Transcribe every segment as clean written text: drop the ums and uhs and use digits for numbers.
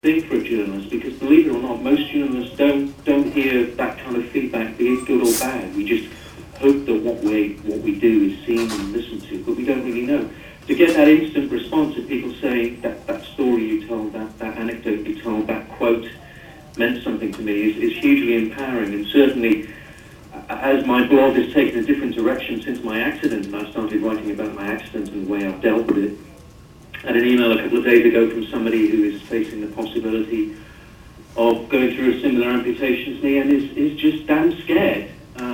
thing for a journalist, because believe it or not, most journalists don't hear that kind of feedback, be it good or bad. We just hope that what we do is seen and listened to, but we don't really know. To get that instant response of people saying that story you told, that anecdote you told, that quote meant something to me is hugely empowering. And certainly, as my blog has taken a different direction since my accident, and I started writing about my accident and the way I've dealt with it, I had an email a couple of days ago from somebody who is facing the possibility of going through a similar amputation as me and is just damn scared.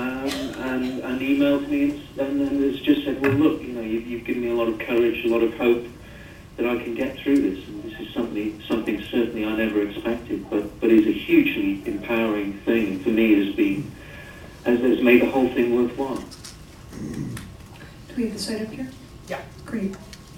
And emailed me and has just said, well, look, you know, you've given me a lot of courage, a lot of hope that I can get through this. And this is something certainly I never expected, but is a hugely empowering thing, and for me has made the whole thing worthwhile. Do we have the site up here? Yeah. Great.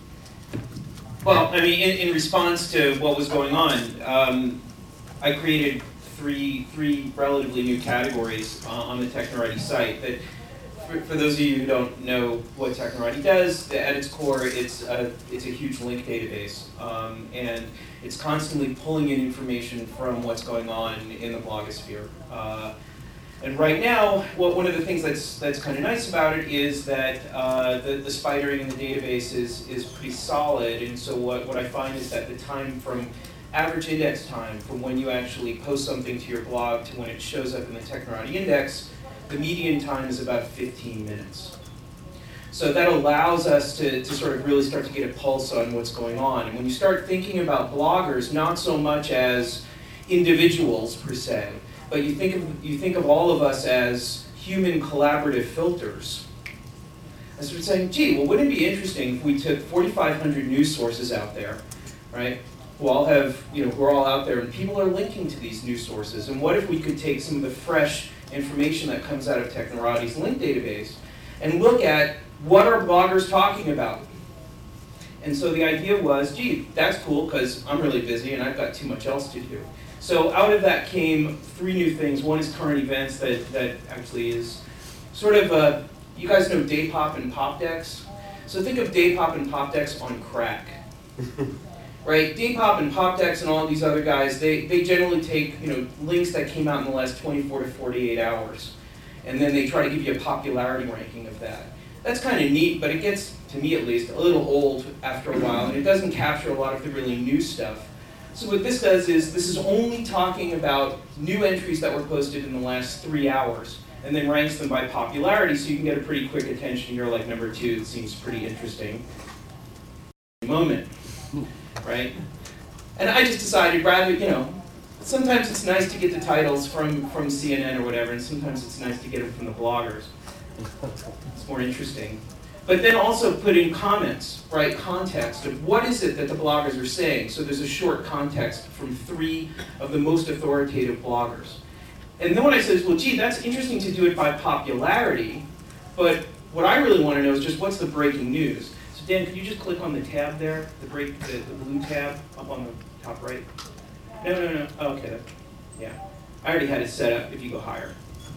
Well, I mean, in response to what was going on, I created three relatively new categories on the Technorati site. That, for those of you who don't know what Technorati does, at its core, it's a huge link database, and it's constantly pulling in information from what's going on in the blogosphere. And right now, one of the things that's kind of nice about it is that the spidering in the database is pretty solid. And so what I find is that the time from average index time from when you actually post something to your blog to when it shows up in the Technorati index, the median time is about 15 minutes. So that allows us to sort of really start to get a pulse on what's going on. And when you start thinking about bloggers, not so much as individuals per se, but you think of all of us as human collaborative filters. I started saying, gee, well, wouldn't it be interesting if we took 4,500 news sources out there, right? Who all have, who are all out there, and people are linking to these news sources. And what if we could take some of the fresh information that comes out of Technorati's link database and look at what are bloggers talking about? And so the idea was, gee, that's cool because I'm really busy and I've got too much else to do. So out of that came three new things. One is current events that actually is sort of, you guys know Daypop and Popdex? So think of Daypop and Popdex on crack. Right? Daypop and Popdex and all of these other guys, they generally take links that came out in the last 24 to 48 hours. And then they try to give you a popularity ranking of that. That's kind of neat, but it gets, to me at least, a little old after a while, and it doesn't capture a lot of the really new stuff. So what this does is, this is only talking about new entries that were posted in the last 3 hours, and then ranks them by popularity, so you can get a pretty quick attention. You're like number 2, it seems pretty interesting. Moment, right? And I just decided, rather, sometimes it's nice to get the titles from CNN or whatever, and sometimes it's nice to get them from the bloggers. It's more interesting. But then also put in comments, right, context of what is it that the bloggers are saying. So there's a short context from 3 of the most authoritative bloggers. And then what I said is, well, gee, that's interesting to do it by popularity, but what I really want to know is just what's the breaking news. So Dan, could you just click on the tab there, the blue tab up on the top right? No. Oh, okay, yeah. I already had it set up if you go higher.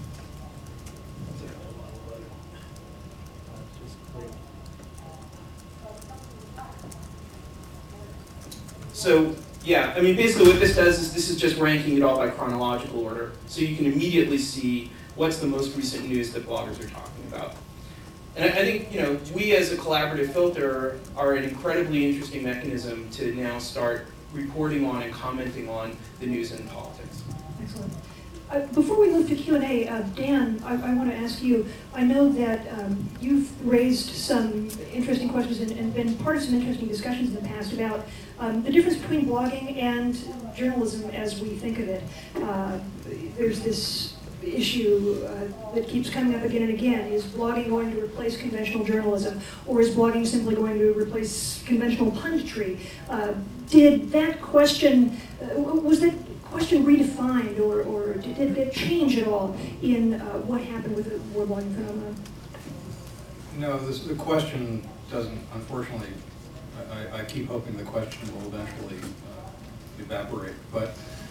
So, yeah, I mean, basically what this does is this is just ranking it all by chronological order. So you can immediately see what's the most recent news that bloggers are talking about. And I think, we as a collaborative filter are an incredibly interesting mechanism to now start reporting on and commenting on the news and politics. Excellent. Before we move to Q&A, Dan, I want to ask you, I know that you've raised some interesting questions and been part of some interesting discussions in the past about the difference between blogging and journalism as we think of it. There's this issue that keeps coming up again and again. Is blogging going to replace conventional journalism, or is blogging simply going to replace conventional punditry? Did that question, was that question redefined, or did it change at all in what happened with the war blogging phenomenon? No, the question doesn't, unfortunately. I keep hoping the question will eventually evaporate. But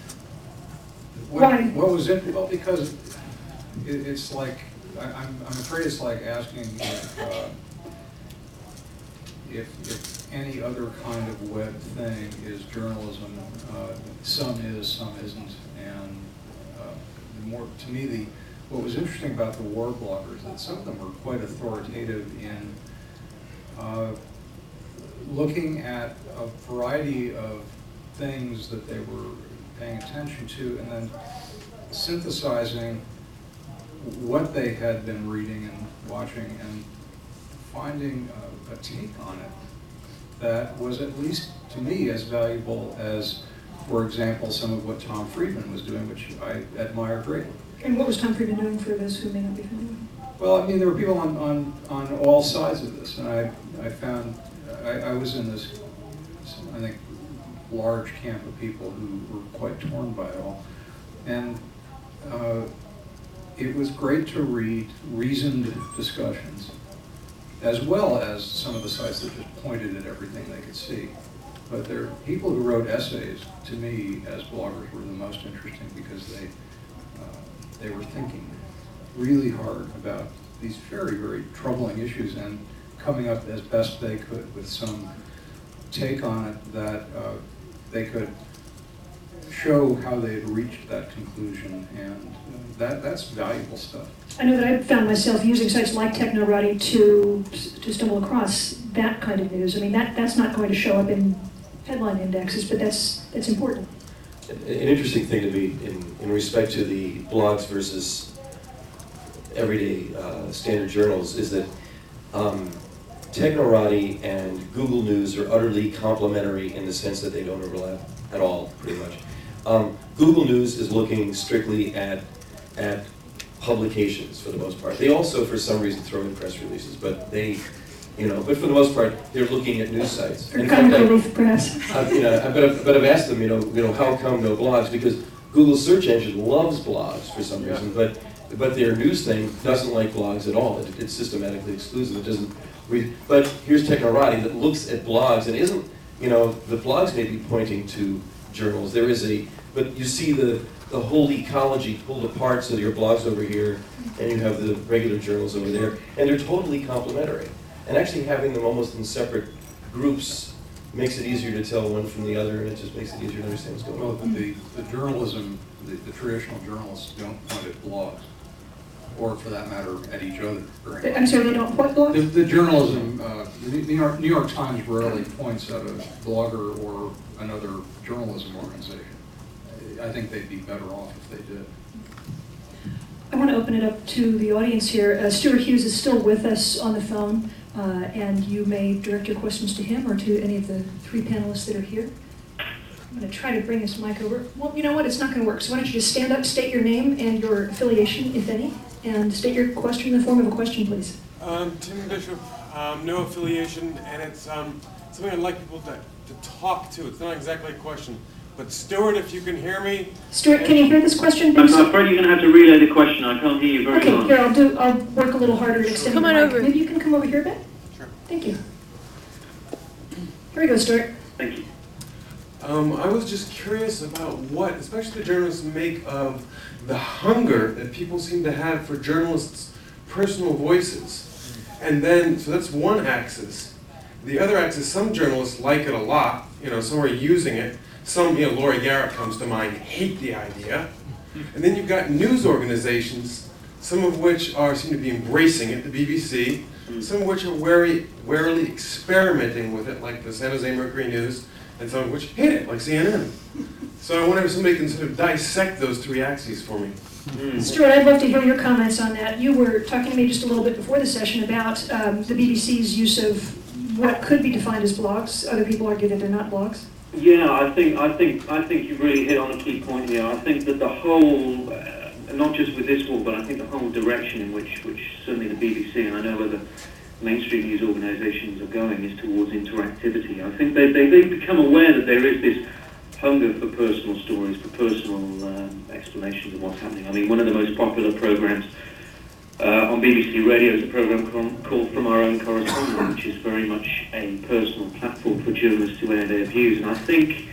why? What was it? Well, because it's like, I'm afraid it's like asking if any other kind of web thing is journalism. Some is, some isn't, and to me, what was interesting about the war bloggers is that some of them were quite authoritative in looking at a variety of things that they were paying attention to, and then synthesizing what they had been reading and watching and finding a take on it that was, at least to me, as valuable as, for example, some of what Tom Friedman was doing, which I admire greatly. And what was Tom Friedman doing for those who may not be familiar with him? Well, I mean, there were people on all sides of this, and I found, I was in this, I think, large camp of people who were quite torn by it all. And it was great to read reasoned discussions, as well as some of the sites that just pointed at everything they could see. But there are people who wrote essays, to me, as bloggers, were the most interesting because they were thinking really hard about these very, very troubling issues and coming up as best they could with some take on it that they could show how they had reached that conclusion, and that's valuable stuff. I know that I found myself using sites like Technorati to stumble across that kind of news. I mean, that's not going to show up in headline indexes, but that's important. An interesting thing to me in respect to the blogs versus everyday standard journals is that Technorati and Google News are utterly complementary in the sense that they don't overlap at all, pretty much. Google News is looking strictly at publications for the most part. They also, for some reason, throw in press releases, but but for the most part, they're looking at news sites. Or comic relief, perhaps. But I've asked them, how come no blogs? Because Google's search engine loves blogs for some reason, but their news thing doesn't like blogs at all. It's systematically exclusive. It doesn't. But here's Technorati that looks at blogs and isn't. The blogs may be pointing to journals. But you see the whole ecology pulled apart, so your blog's over here, and you have the regular journals over there, and they're totally complementary. And actually having them almost in separate groups makes it easier to tell one from the other, and it just makes it easier to understand what's going on. Well, the journalism, the traditional journalists don't point at blogs, or for that matter, at each other. I'm sorry, they don't point blogs? The journalism, the New York Times rarely points at a blogger or another journalism organization. I think they'd be better off if they did. I want to open it up to the audience here. Stuart Hughes is still with us on the phone, and you may direct your questions to him or to any of the three panelists that are here. I'm going to try to bring this mic over. Well, you know what? It's not going to work. So why don't you just stand up, state your name and your affiliation, if any, and state your question in the form of a question, please. Tim Bishop, no affiliation, and it's something I'd like people to talk to. It's not exactly a question. But Stuart, if you can hear me. Stuart, can you hear this question? I'm afraid you're going to have to relay the question. I can't hear you very well. Okay, here, I'll work a little harder to extend Come the on mic. over. Maybe you can come over here a bit? Sure. Thank you. Here we go, Stuart. Thank you. I was just curious about what, especially the journalists, make of the hunger that people seem to have for journalists' personal voices. And then, so that's one axis. The other axis, some journalists like it a lot, some are using it. Some, Laurie Garrett comes to mind, hate the idea. And then you've got news organizations, some of which seem to be embracing it, the BBC, some of which are warily experimenting with it, like the San Jose Mercury News, and some of which hate it, like CNN. So I wonder if somebody can sort of dissect those three axes for me. Stuart, I'd love to hear your comments on that. You were talking to me just a little bit before the session about the BBC's use of what could be defined as blogs. Other people argue that they're not blogs. Yeah, I think you've really hit on a key point here. I think that the whole, not just with this one, but I think the whole direction in which certainly the BBC and I know other mainstream news organisations are going is towards interactivity. I think they've become aware that there is this hunger for personal stories, for personal explanations of what's happening. I mean, one of the most popular programmes on BBC Radio is a programme called From Our Own Correspondent, which is very much a personal platform for journalists to air their views. And I think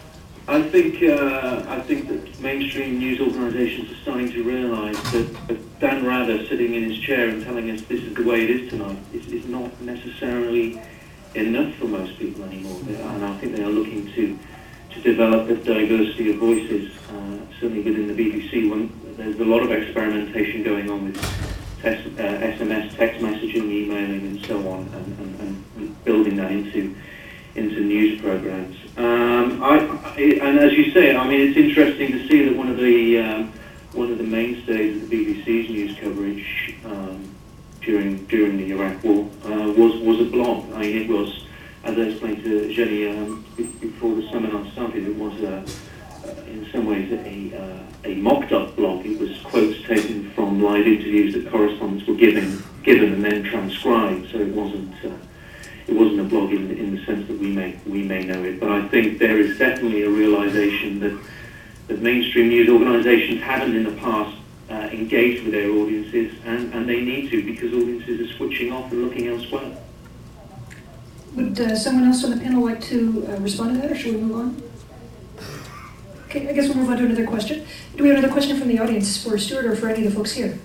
that mainstream news organisations are starting to realise that Dan Rather sitting in his chair and telling us this is the way it is tonight is not necessarily enough for most people anymore. And I think they are looking to develop a diversity of voices, certainly within the BBC. There's a lot of experimentation going on with SMS, text messaging, emailing, and so on, and building that into news programs. And as you say, I mean, it's interesting to see that one of the mainstays of the BBC's news coverage during the Iraq War was a blog. I mean, it was, as I explained to Jenny before the seminar started, it was in some ways a mocked-up blog. It was quotes taken from live interviews that correspondents were given and then transcribed. So it wasn't a blog in the sense that we may know it. But I think there is definitely a realization that mainstream news organisations haven't in the past engaged with their audiences, and they need to, because audiences are switching off and looking elsewhere. Would someone else on the panel like to respond to that, or should we move on? Okay, I guess we'll move on to another question. Do we have another question from the audience for Stuart or for any of the folks here?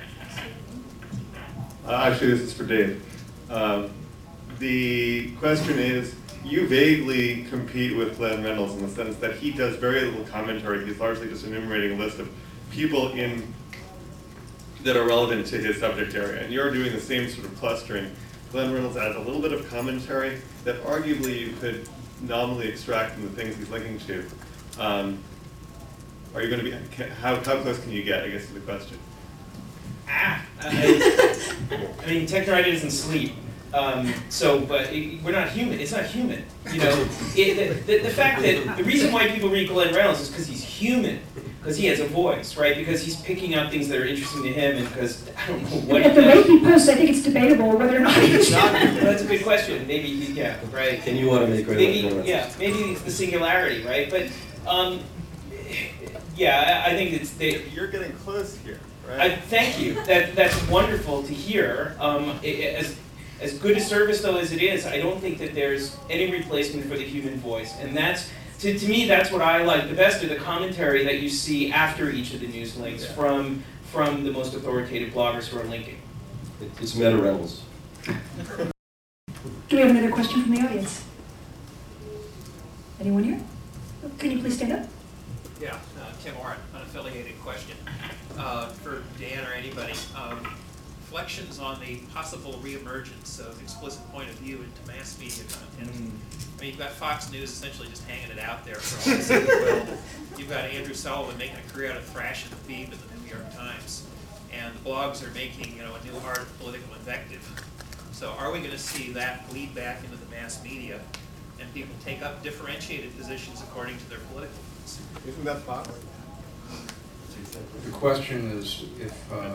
Actually, this is for Dave. The question is, you vaguely compete with Glenn Reynolds in the sense that he does very little commentary. He's largely just enumerating a list of people that are relevant to his subject area, and you're doing the same sort of clustering. Glenn Reynolds adds a little bit of commentary that arguably you could nominally extract from the things he's linking to. Are you going to be, how close can you get, I guess, is the question. I mean, Technorati doesn't sleep. But we're not human. It's not human. You know, the fact that the reason why people read Glenn Reynolds is because he's human, because he has a voice, right? Because he's picking out things that are interesting to him, and because I don't know what. At the rate he posts, I think it's debatable whether or not he's That's a good question. Maybe yeah, right. And you want to make maybe maybe it's the singularity, right? But yeah, I think You're getting close here, right? Thank you. That's wonderful to hear. As good a service though as it is, I don't think that there's any replacement for the human voice, and that's to me that's what I like the best, are the commentary that you see after each of the news links from the most authoritative bloggers who are linking. It's Meta Reynolds. Do we have another question from the audience? Anyone here? Can you please stand up? Yeah, Tim Oren, unaffiliated question for Dan or anybody. Reflections on the possible reemergence of explicit point of view into mass media content. I mean, you've got Fox News essentially just hanging it out there for all to see the world. You've got Andrew Sullivan making a career out of thrashing the Beeb in the New York Times, and the blogs are making, a new art of political invective. So, are we going to see that bleed back into the mass media, and people take up differentiated positions according to their political views? Isn't that Fox? The question is if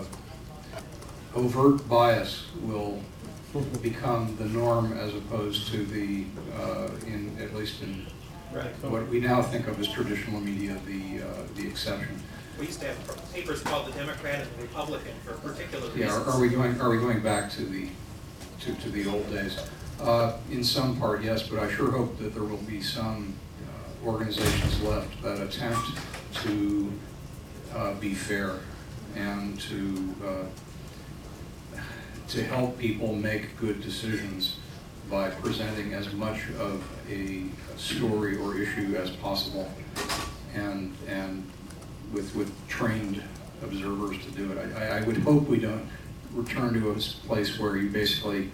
overt bias will become the norm as opposed to at least in what we now think of as traditional media, the exception. We used to have papers called the Democrat and the Republican for particular reasons. Yeah, are we going back to the old days? In some part, yes, but I sure hope that there will be some organizations left that attempt to be fair and to help people make good decisions by presenting as much of a story or issue as possible, and with trained observers to do it. I would hope we don't return to a place where you basically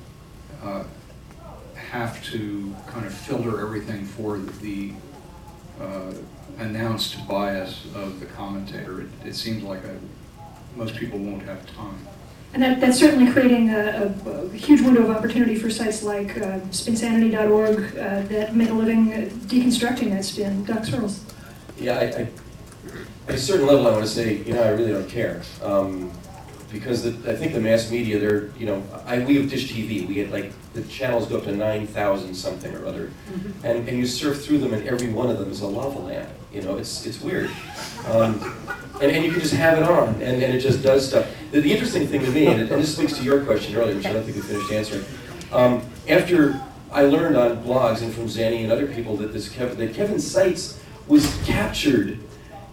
have to kind of filter everything for the announced bias of the commentator. It seems like most people won't have time. And that's certainly creating a huge window of opportunity for sites like spinsanity.org that make a living deconstructing that spin. Doc Searles. Yeah, at a certain level I want to say, I really don't care. Because I think the mass media, we have Dish TV, we get the channels go up to 9,000 something or other. Mm-hmm. And you surf through them and every one of them is a lava lamp. It's weird. And you can just have it on and it just does stuff. The interesting thing to me, and this links to your question earlier, which I don't think we finished answering. After I learned on blogs and from Zanny and other people that Kevin Seitz was captured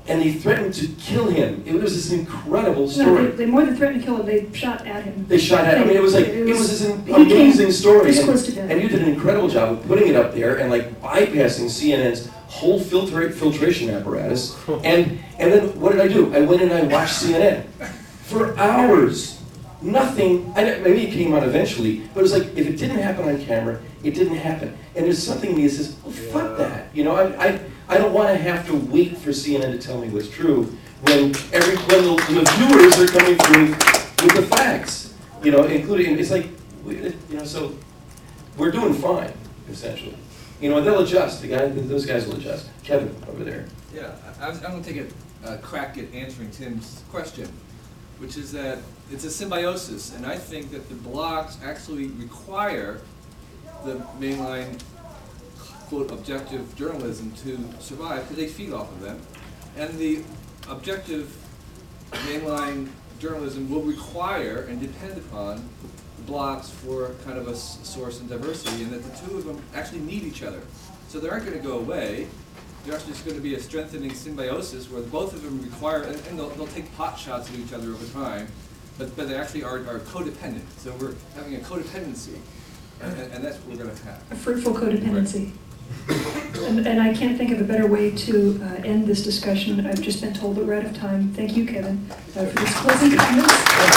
and they threatened to kill him. It was this incredible No, story. they more than threatened to kill him, they shot at him. They shot at him. I mean, it was this he amazing came story. this close to death. And you did an incredible job of putting it up there and like bypassing CNN's whole filtration apparatus. And then what did I do? I went and I watched CNN for hours. Nothing. Maybe it came out eventually, but it was like if it didn't happen on camera, it didn't happen. And there's something in me that says, well, fuck that. You know, I don't want to have to wait for CNN to tell me what's true when the viewers are coming through with the facts. You know, including it's like, you know, so we're doing fine essentially. You know, they'll adjust. Those guys will adjust. Kevin over there. Yeah, I'm going to take a crack at answering Tim's question, which is that it's a symbiosis, and I think that the blogs actually require the mainline, quote, objective journalism to survive, because they feed off of them. And the objective mainline journalism will require and depend upon the blogs for kind of a source and diversity, and that the two of them actually need each other. So they aren't going to go away. They're actually just going to be a strengthening symbiosis where both of them require, and they'll take pot shots at each other over time, but they actually are codependent. So we're having a codependency, and that's what we're going to have. A fruitful codependency. And I can't think of a better way to end this discussion. I've just been told that we're out of time. Thank you, Kevin, for this closing comments.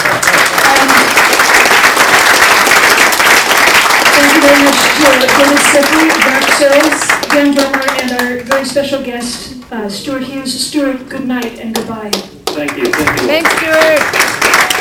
Thank you very much to Dennis Sibley, Mark Sills, Dan Dormer, and our very special guest, Stuart Hughes. Stuart, good night and goodbye. Thank you. Thank you. Thanks, Stuart.